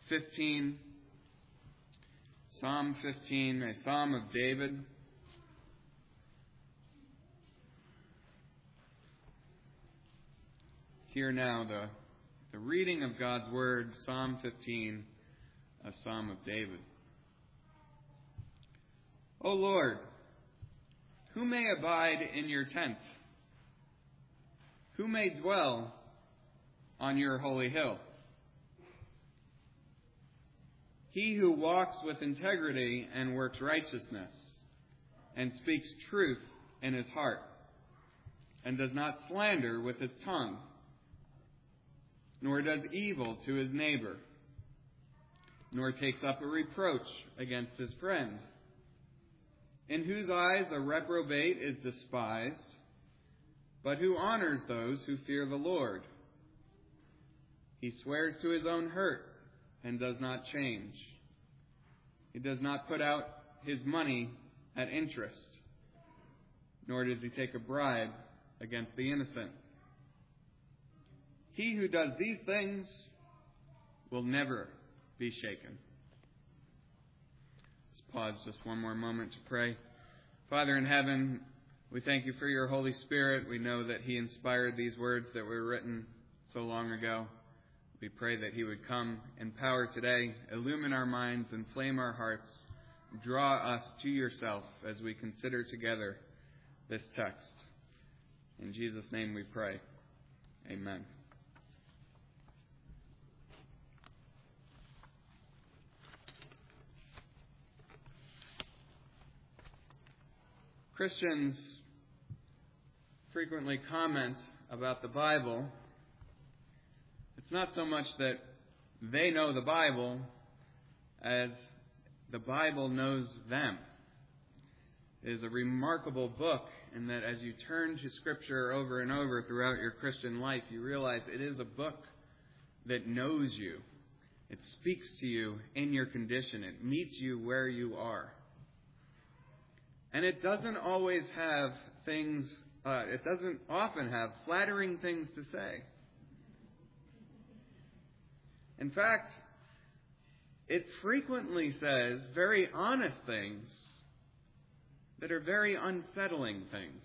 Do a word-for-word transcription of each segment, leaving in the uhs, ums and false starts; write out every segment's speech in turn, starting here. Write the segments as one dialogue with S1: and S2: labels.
S1: fifteen. Psalm fifteen, a psalm of David. Hear now the, the reading of God's Word, Psalm fifteen, a psalm of David. O Lord, who may abide in your tent? Who may dwell on your holy hill? He who walks with integrity and works righteousness, and speaks truth in his heart, and does not slander with his tongue, nor does evil to his neighbor, nor takes up a reproach against his friend, in whose eyes a reprobate is despised, but who honors those who fear the Lord. He swears to his own hurt and does not change. He does not put out his money at interest, nor does he take a bribe against the innocent. He who does these things will never be shaken. Let's pause just one more moment to pray. Father in heaven, we thank you for your Holy Spirit. We know that he inspired these words that were written so long ago. We pray that he would come in power today, illumine our minds, inflame our hearts, draw us to yourself as we consider together this text. In Jesus' name we pray. Amen. Christians frequently comment about the Bible. It's not so much that they know the Bible as the Bible knows them. It is a remarkable book in that as you turn to Scripture over and over throughout your Christian life, you realize it is a book that knows you. It speaks to you in your condition. It meets you where you are. And it doesn't always have things, uh, it doesn't often have flattering things to say. In fact, it frequently says very honest things that are very unsettling things.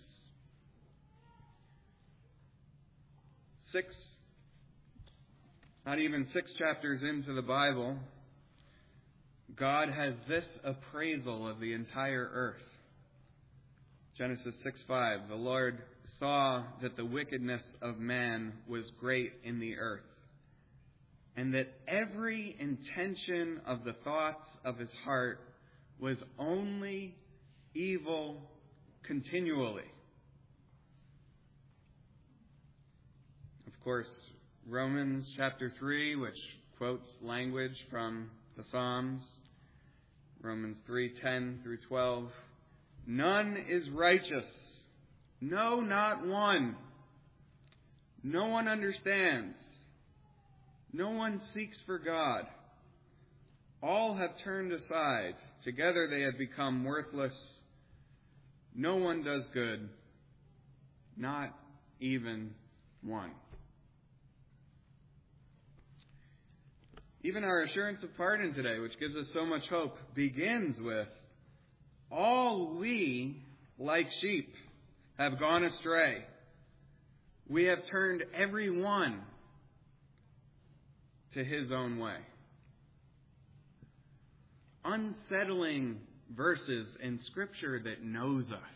S1: Six, not even six chapters into the Bible, God has this appraisal of the entire earth. Genesis six five, the Lord saw that the wickedness of man was great in the earth, and that every intention of the thoughts of his heart was only evil continually. Of course, Romans chapter three, which quotes language from the Psalms, Romans three ten through twelve, none is righteous, no, not one. No one understands. No one seeks for God. All have turned aside. Together they have become worthless. No one does good. Not even one. Even our assurance of pardon today, which gives us so much hope, begins with, all we, like sheep, have gone astray. We have turned every one to his own way. Unsettling verses in Scripture that knows us.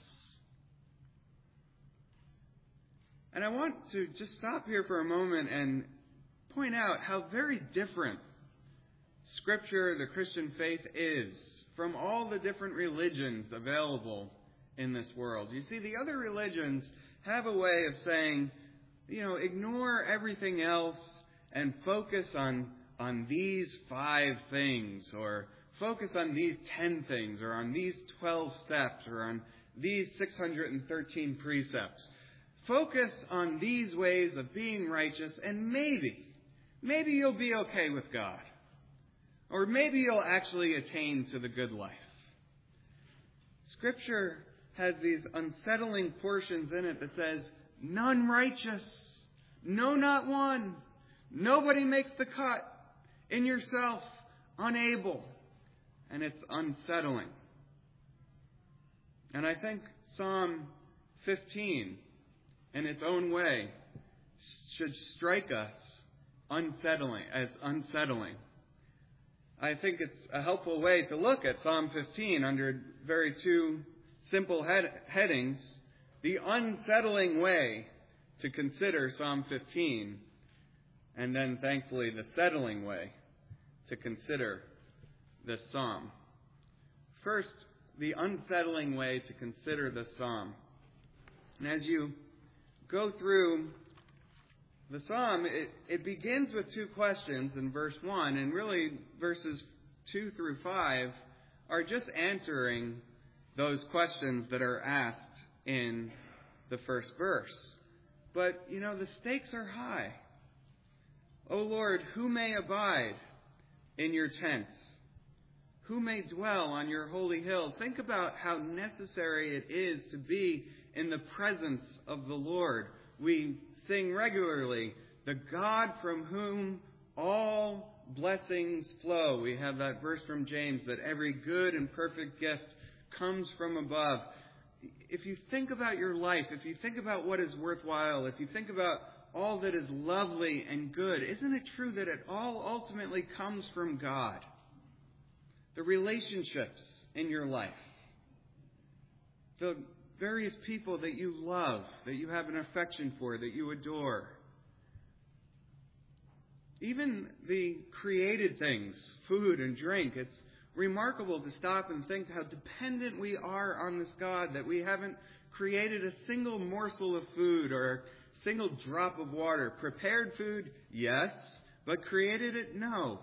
S1: And I want to just stop here for a moment and point out how very different Scripture, the Christian faith, is from all the different religions available in this world. You see, the other religions have a way of saying, you know, ignore everything else and focus on, on these five things, or focus on these ten things, or on these twelve steps, or on these six hundred thirteen precepts. Focus on these ways of being righteous, and maybe, maybe you'll be okay with God. Or maybe you'll actually attain to the good life. Scripture has these unsettling portions in it that says, none righteous, no, not one. Nobody makes the cut in yourself. unable, and it's unsettling. And I think Psalm fifteen, in its own way, should strike us unsettling as unsettling. I think it's a helpful way to look at Psalm fifteen under very two simple head, headings. The unsettling way to consider Psalm fifteen, and then, thankfully, the settling way to consider this psalm. First, the unsettling way to consider this psalm. And as you go through the psalm, it, it begins with two questions in verse one, and really verses two through five are just answering those questions that are asked in the first verse. But, you know, the stakes are high. O Lord, who may abide in your tents? Who may dwell on your holy hill? Think about how necessary it is to be in the presence of the Lord. We sing regularly, the God from whom all blessings flow. We have that verse from James that every good and perfect gift comes from above. If you think about your life, if you think about what is worthwhile, if you think about all that is lovely and good, isn't it true that it all ultimately comes from God? The relationships in your life, the various people that you love, that you have an affection for, that you adore. Even the created things, food and drink, it's remarkable to stop and think how dependent we are on this God, that we haven't created a single morsel of food or a single drop of water. Prepared food, yes, but created it, no.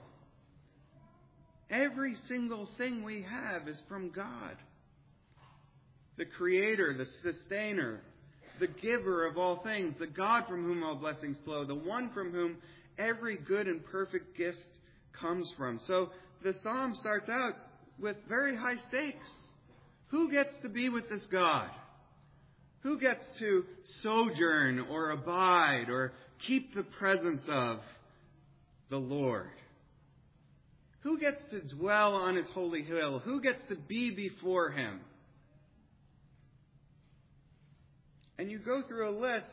S1: Every single thing we have is from God. The Creator, the Sustainer, the Giver of all things, the God from whom all blessings flow, the one from whom every good and perfect gift comes from. So the psalm starts out with very high stakes. Who gets to be with this God? Who gets to sojourn or abide or keep the presence of the Lord? Who gets to dwell on his holy hill? Who gets to be before him? And you go through a list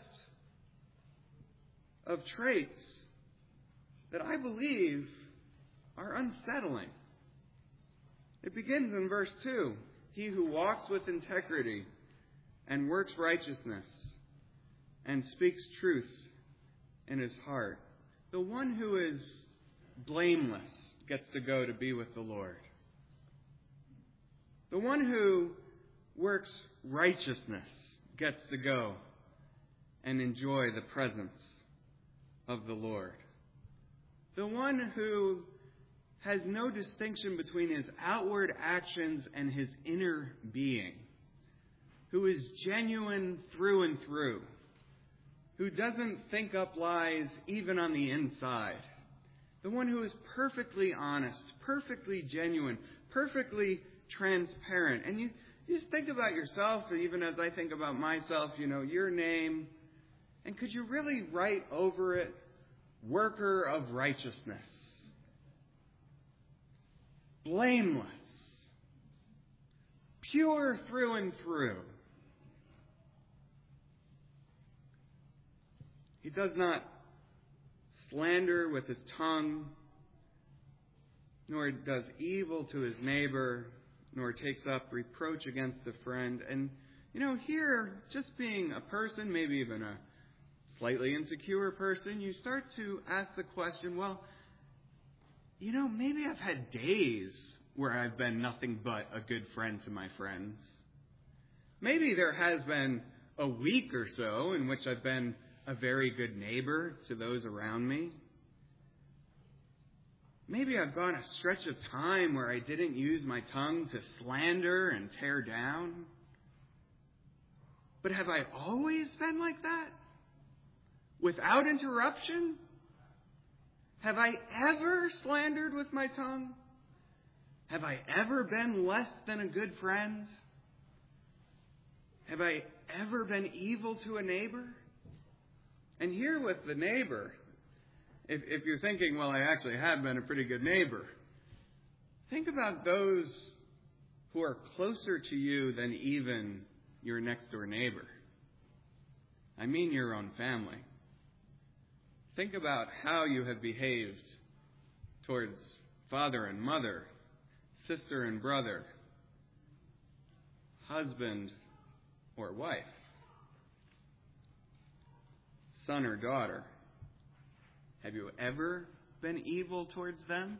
S1: of traits that I believe are unsettling. It begins in verse two. He who walks with integrity and works righteousness and speaks truth in his heart. The one who is blameless gets to go to be with the Lord. The one who works righteousness gets to go and enjoy the presence of the Lord. The one who has no distinction between his outward actions and his inner being, who is genuine through and through, who doesn't think up lies even on the inside. The one who is perfectly honest, perfectly genuine, perfectly transparent. And you, you just think about yourself, even as I think about myself, you know, your name. And could you really write over it, worker of righteousness? Blameless. Pure through and through. He does not slander with his tongue, nor does evil to his neighbor, nor takes up reproach against a friend. And, you know, here, just being a person, maybe even a slightly insecure person, you start to ask the question, well, you know, maybe I've had days where I've been nothing but a good friend to my friends. Maybe there has been a week or so in which I've been a very good neighbor to those around me. Maybe I've gone a stretch of time where I didn't use my tongue to slander and tear down. But have I always been like that? Without interruption? Have I ever slandered with my tongue? Have I ever been less than a good friend? Have I ever been evil to a neighbor? And here with the neighbor, if, if you're thinking, well, I actually have been a pretty good neighbor, Think about those who are closer to you than even your next door neighbor. I mean your own family. Think about how you have behaved towards father and mother, sister and brother, husband or wife, son or daughter. Have you ever been evil towards them?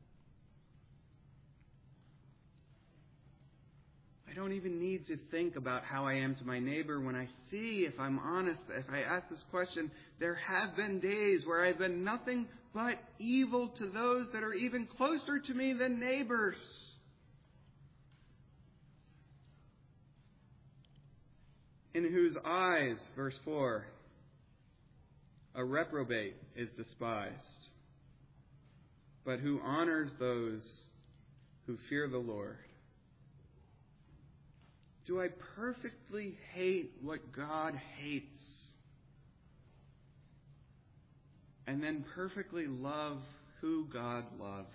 S1: I don't even need to think about how I am to my neighbor when I see, if I'm honest, if I ask this question, there have been days where I've been nothing but evil to those that are even closer to me than neighbors. In whose eyes, verse four, a reprobate is despised, but who honors those who fear the Lord. Do I perfectly hate what God hates and then perfectly love who God loves?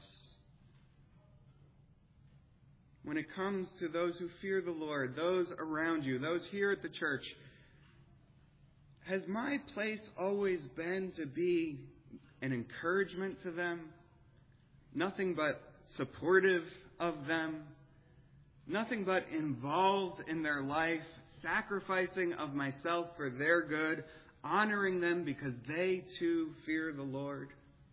S1: When it comes to those who fear the Lord, those around you, those here at the church, has my place always been to be an encouragement to them? Nothing but supportive of them? Nothing but involved in their life, sacrificing of myself for their good, honoring them because they too fear the Lord?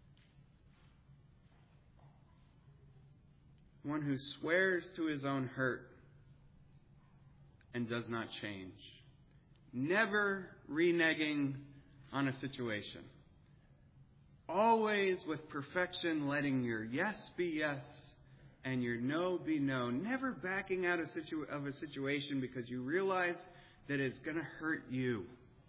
S1: One who swears to his own hurt and does not change. Never reneging on a situation. Always with perfection letting your yes be yes and your no be no. Never backing out of a situation because you realize that it's going to hurt you.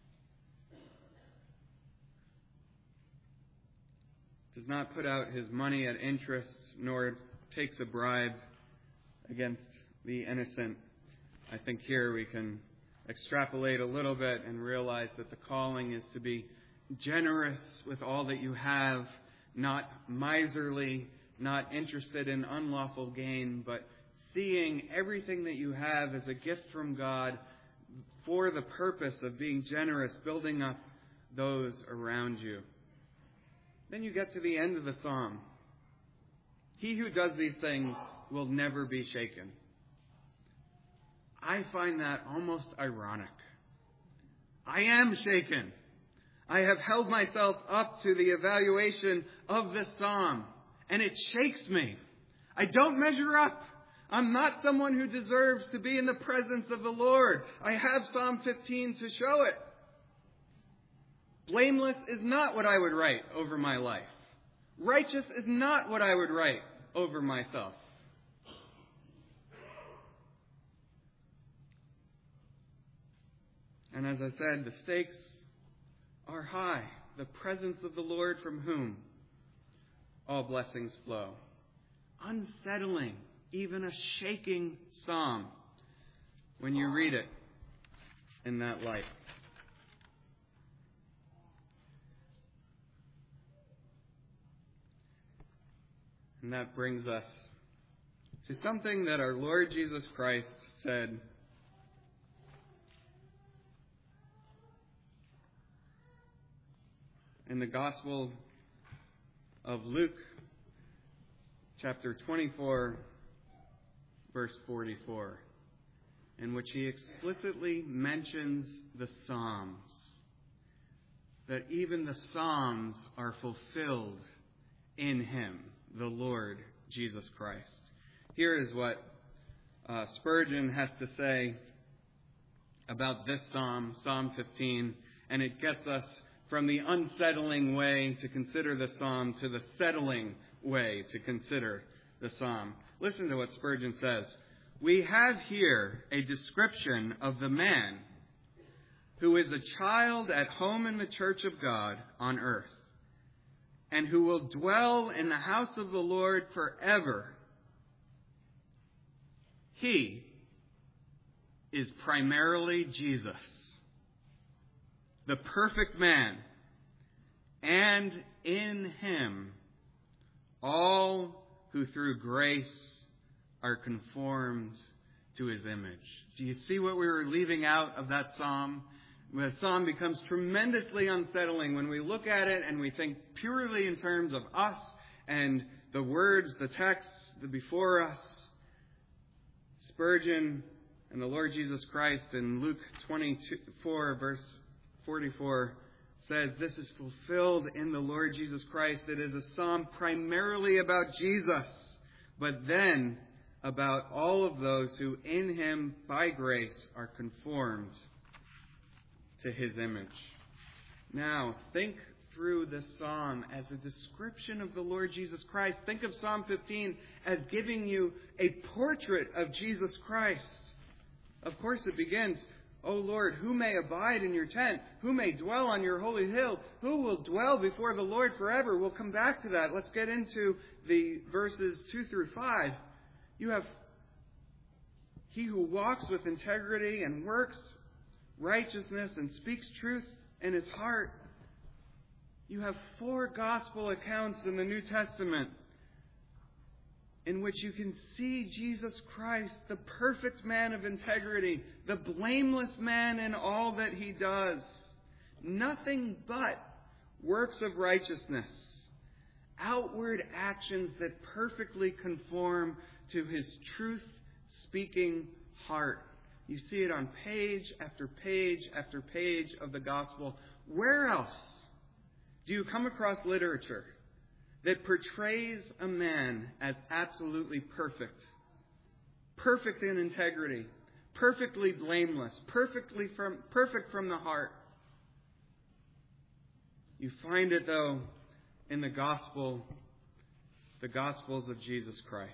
S1: Does not put out his money at interest, nor takes a bribe against the innocent. I think here we can extrapolate a little bit and realize that the calling is to be generous with all that you have, not miserly, not interested in unlawful gain, but seeing everything that you have as a gift from God for the purpose of being generous, building up those around you. Then you get to the end of the psalm. He who does these things will never be shaken. I find that almost ironic. I am shaken. I have held myself up to the evaluation of this psalm, and it shakes me. I don't measure up. I'm not someone who deserves to be in the presence of the Lord. I have Psalm fifteen to show it. Blameless is not what I would write over my life. Righteous is not what I would write over myself. And as I said, the stakes are high. The presence of the Lord, from whom all blessings flow. Unsettling, even a shaking psalm when you read it in that light. And that brings us to something that our Lord Jesus Christ said in the Gospel of Luke, chapter twenty-four, verse forty-four, in which he explicitly mentions the Psalms, that even the Psalms are fulfilled in him, the Lord Jesus Christ. Here is what uh, Spurgeon has to say about this psalm, Psalm fifteen, and it gets us from the unsettling way to consider the psalm to the settling way to consider the psalm. Listen to what Spurgeon says. We have here a description of the man who is a child at home in the church of God on earth, and who will dwell in the house of the Lord forever. He is primarily Jesus, the perfect man, and in him all who through grace are conformed to his image. Do you see what we were leaving out of that psalm? The psalm becomes tremendously unsettling when we look at it and we think purely in terms of us and the words, the texts before us. Spurgeon and the Lord Jesus Christ in Luke twenty-four, verse forty-four, says, "This is fulfilled in the Lord Jesus Christ." It is a psalm primarily about Jesus, but then about all of those who in him, by grace, are conformed to his image. Now, think through this psalm as a description of the Lord Jesus Christ. Think of Psalm fifteen as giving you a portrait of Jesus Christ. Of course, it begins, "O Lord, who may abide in your tent? Who may dwell on your holy hill? Who will dwell before the Lord forever?" We'll come back to that. Let's get into the verses two through five. You have he who walks with integrity and works righteousness and speaks truth in his heart. You have four gospel accounts in the New Testament in which you can see Jesus Christ, the perfect man of integrity, the blameless man in all that he does. Nothing but works of righteousness, outward actions that perfectly conform to his truth-speaking heart. You see it on page after page after page of the gospel. Where else do you come across literature that portrays a man as absolutely perfect? Perfect in integrity, perfectly blameless, perfectly from, perfect from the heart. You find it, though, in the gospel, the Gospels of Jesus Christ.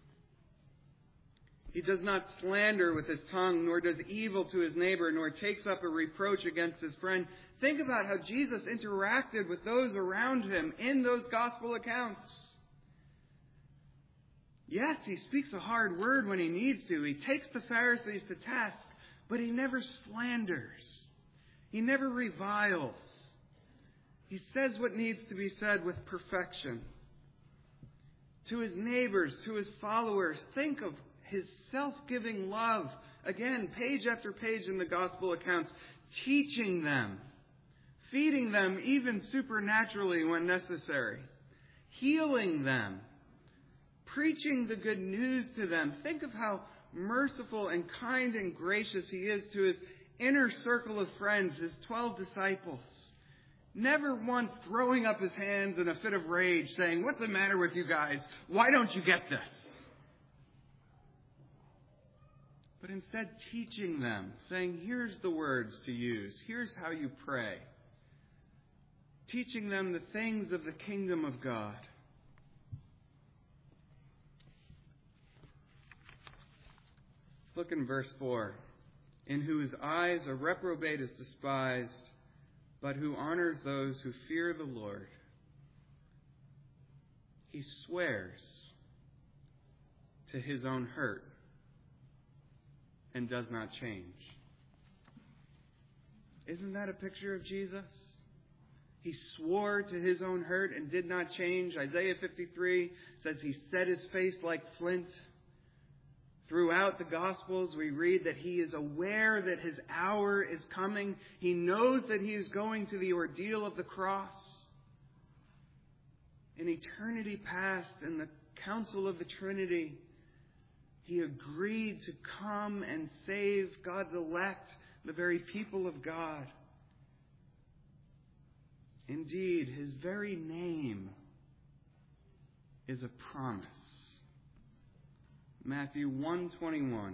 S1: He does not slander with his tongue, nor does evil to his neighbor, nor takes up a reproach against his friend. Think about how Jesus interacted with those around him in those gospel accounts. Yes, he speaks a hard word when he needs to. He takes the Pharisees to task, but he never slanders. He never reviles. He says what needs to be said with perfection. To his neighbors, to his followers, think of his self-giving love. Again, page after page in the gospel accounts, teaching them, feeding them even supernaturally when necessary, healing them, preaching the good news to them. Think of how merciful and kind and gracious he is to his inner circle of friends, his twelve disciples. Never once throwing up his hands in a fit of rage saying, "What's the matter with you guys? Why don't you get this?" But instead teaching them, saying, "Here's the words to use. Here's how you pray." Teaching them the things of the kingdom of God. Look in verse four. "In whose eyes a reprobate is despised, but who honors those who fear the Lord." He swears to his own hurt and does not change. Isn't that a picture of Jesus? He swore to his own hurt and did not change. Isaiah fifty-three says he set his face like flint. Throughout the Gospels, we read that he is aware that his hour is coming. He knows that he is going to the ordeal of the cross. In eternity past, in the council of the Trinity, he agreed to come and save God's elect, the very people of God. Indeed, his very name is a promise. Matthew one twenty-one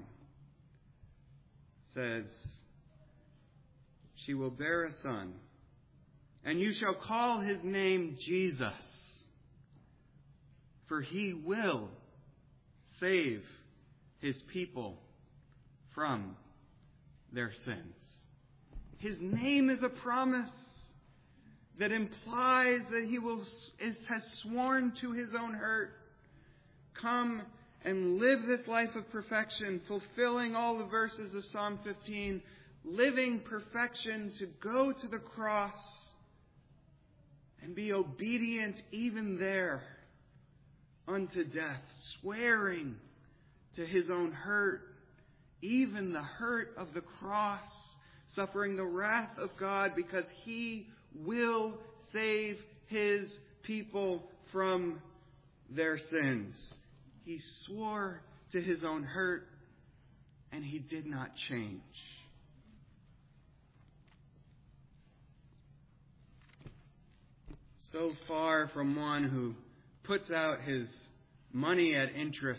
S1: says, "She will bear a son, and you shall call his name Jesus, for he will save his people from their sins." His name is a promise that implies that he will is, has sworn to his own hurt. Come and live this life of perfection, fulfilling all the verses of Psalm fifteen, living perfection to go to the cross and be obedient even there unto death, swearing to his own hurt, even the hurt of the cross, suffering the wrath of God because he will save his people from their sins. He swore to his own hurt, and he did not change. So far from one who puts out his money at interest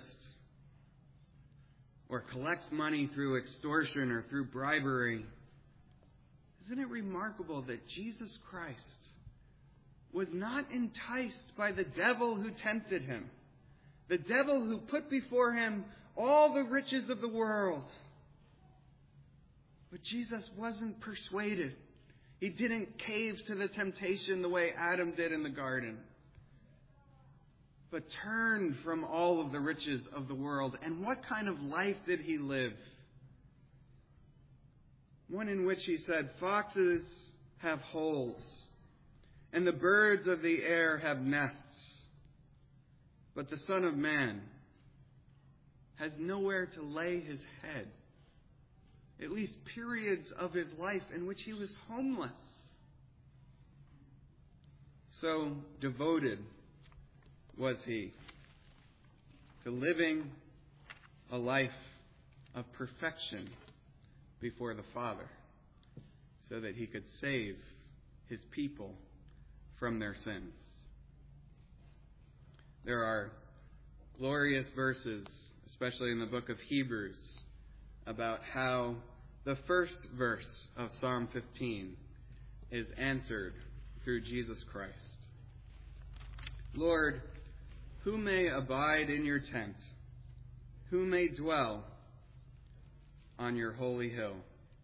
S1: or collects money through extortion or through bribery, isn't it remarkable that Jesus Christ was not enticed by the devil who tempted him, the devil who put before him all the riches of the world? But Jesus wasn't persuaded. He didn't cave to the temptation the way Adam did in the garden, but turned from all of the riches of the world. And what kind of life did he live? One in which he said, "Foxes have holes, and the birds of the air have nests, but the Son of Man has nowhere to lay his head." At least periods of his life in which he was homeless. So devoted was he to living a life of perfection before the Father, so that he could save his people from their sins. There are glorious verses, especially in the book of Hebrews, about how the first verse of Psalm fifteen is answered through Jesus Christ. "Lord, who may abide in your tent? Who may dwell on your holy hill?"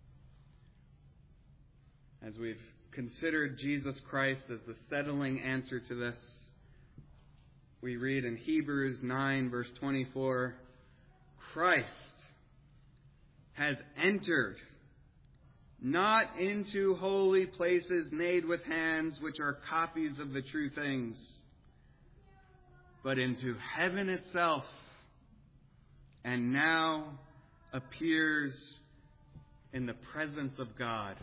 S1: As we've considered Jesus Christ as the settling answer to this, we read in Hebrews nine, verse twenty-four, "Christ has entered not into holy places made with hands, which are copies of the true things, but into heaven itself, and now appears in the presence of God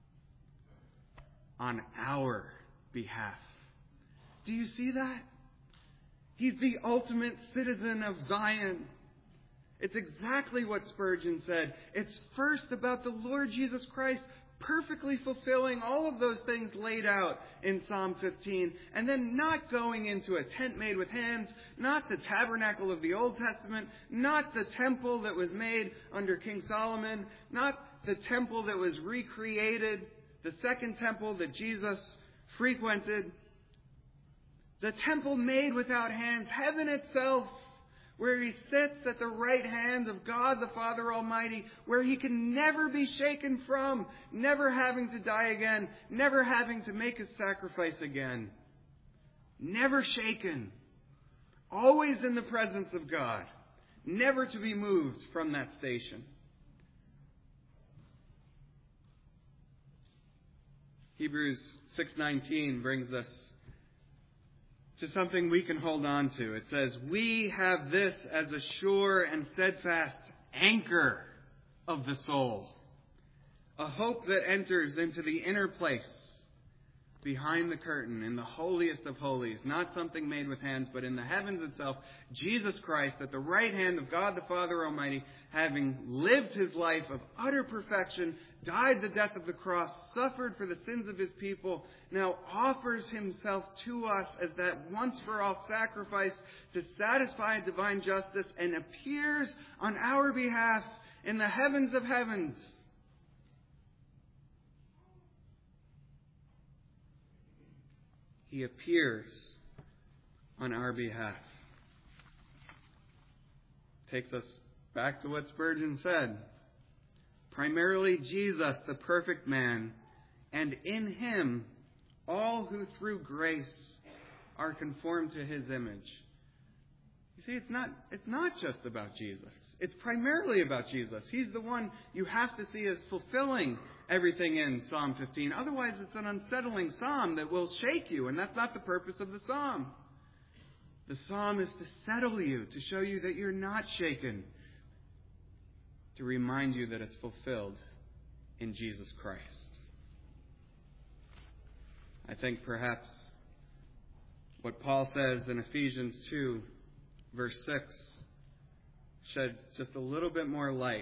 S1: on our behalf." Do you see that? He's the ultimate citizen of Zion. It's exactly what Spurgeon said. It's first about the Lord Jesus Christ perfectly fulfilling all of those things laid out in Psalm fifteen, and then not going into a tent made with hands, not the tabernacle of the Old Testament, not the temple that was made under King Solomon, not the temple that was recreated, the second temple that Jesus frequented. The temple made without hands, heaven itself, where he sits at the right hand of God the Father Almighty, where he can never be shaken from, never having to die again, never having to make a sacrifice again. Never shaken. Always in the presence of God. Never to be moved from that station. Hebrews six nineteen brings us to something we can hold on to. It says, "We have this as a sure and steadfast anchor of the soul, a hope that enters into the inner place behind the curtain, in the holiest of holies, not something made with hands, but in the heavens itself, Jesus Christ at the right hand of God the Father Almighty, having lived his life of utter perfection, died the death of the cross, suffered for the sins of his people, now offers himself to us as that once-for-all sacrifice to satisfy divine justice, and appears on our behalf in the heavens of heavens." He appears on our behalf. Takes us back to what Spurgeon said. Primarily Jesus, the perfect man, and in him all who through grace are conformed to his image. You see, it's not, it's not just about Jesus. It's primarily about Jesus. He's the one you have to see as fulfilling everything in Psalm fifteen. Otherwise, it's an unsettling psalm that will shake you, and that's not the purpose of the psalm. The psalm is to settle you, to show you that you're not shaken, to remind you that it's fulfilled in Jesus Christ. I think perhaps what Paul says in Ephesians two, verse six, sheds just a little bit more light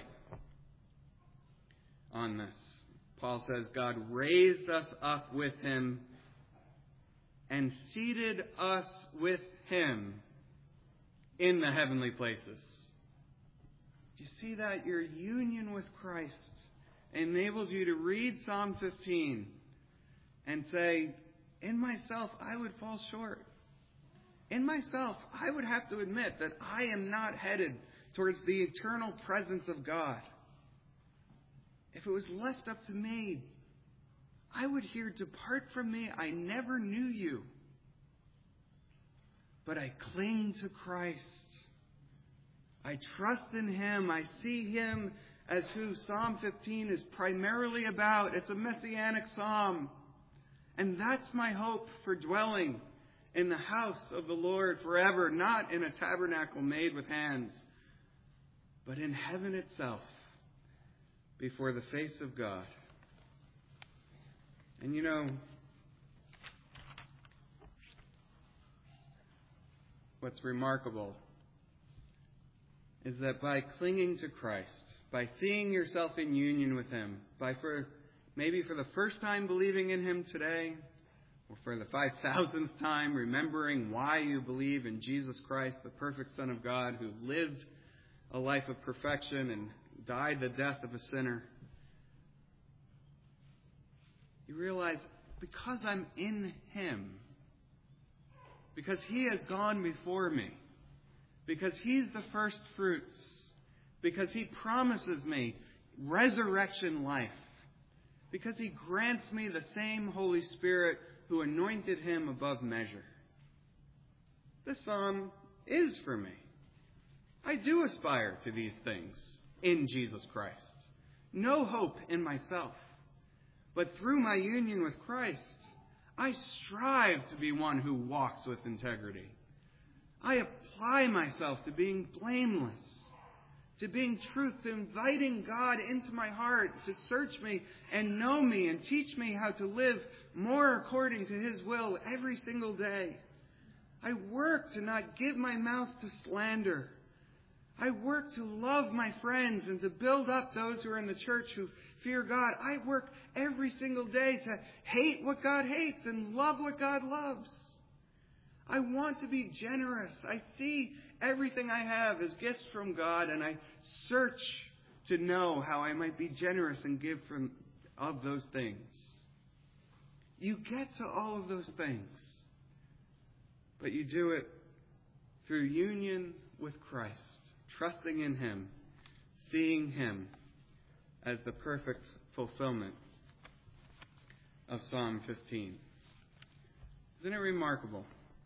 S1: on this. Paul says, God raised us up with Him and seated us with Him in the heavenly places. Do you see that? Your union with Christ enables you to read Psalm fifteen and say, in myself, I would fall short. In myself, I would have to admit that I am not headed towards the eternal presence of God. If it was left up to me, I would hear, depart from me, I never knew you. But I cling to Christ. I trust in Him. I see Him as who Psalm fifteen is primarily about. It's a messianic psalm. And that's my hope for dwelling in the house of the Lord forever, not in a tabernacle made with hands, but in heaven itself, before the face of God. And you know, what's remarkable is that by clinging to Christ, by seeing yourself in union with Him, by for maybe for the first time believing in Him today, or for the five thousandth time remembering why you believe in Jesus Christ, the perfect Son of God, who lived a life of perfection and died the death of a sinner, you realize, because I'm in Him, because He has gone before me, because He's the first fruits, because He promises me resurrection life, because He grants me the same Holy Spirit who anointed Him above measure. This psalm is for me. I do aspire to these things in Jesus Christ. No hope in myself. But through my union with Christ, I strive to be one who walks with integrity. I apply myself to being blameless, to being truth, to inviting God into my heart to search me and know me and teach me how to live more according to His will every single day. I work to not give my mouth to slander. I work to love my friends and to build up those who are in the church who fear God. I work every single day to hate what God hates and love what God loves. I want to be generous. I see everything I have as gifts from God, and I search to know how I might be generous and give from of those things. You get to all of those things, but you do it through union with Christ, trusting in Him, seeing Him as the perfect fulfillment of Psalm fifteen. Isn't it remarkable?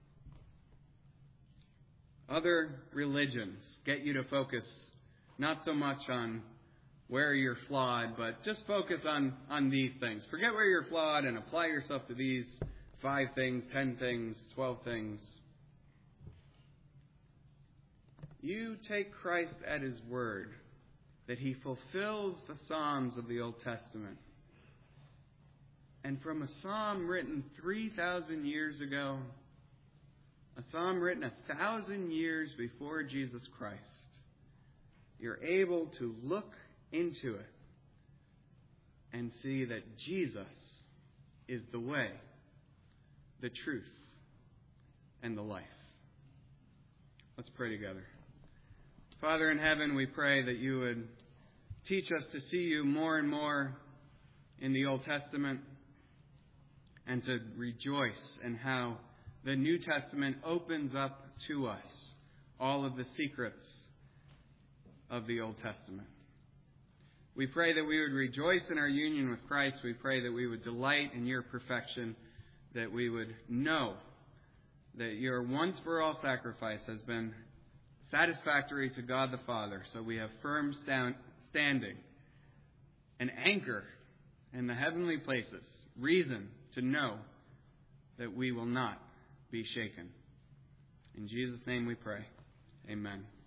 S1: Other religions get you to focus not so much on where you're flawed, but just focus on, on these things. Forget where you're flawed and apply yourself to these five things, ten things, twelve things. You take Christ at His word, that He fulfills the Psalms of the Old Testament. And from a psalm written three thousand years ago, a psalm written a thousand years before Jesus Christ, you're able to look into it and see that Jesus is the way, the truth, and the life. Let's pray together. Father in heaven, we pray that you would teach us to see you more and more in the Old Testament and to rejoice in how the New Testament opens up to us all of the secrets of the Old Testament. We pray that we would rejoice in our union with Christ. We pray that we would delight in your perfection, that we would know that your once-for-all sacrifice has been satisfactory to God the Father, so we have firm stand, standing, an anchor in the heavenly places, reason to know that we will not be shaken. In Jesus' name we pray. Amen.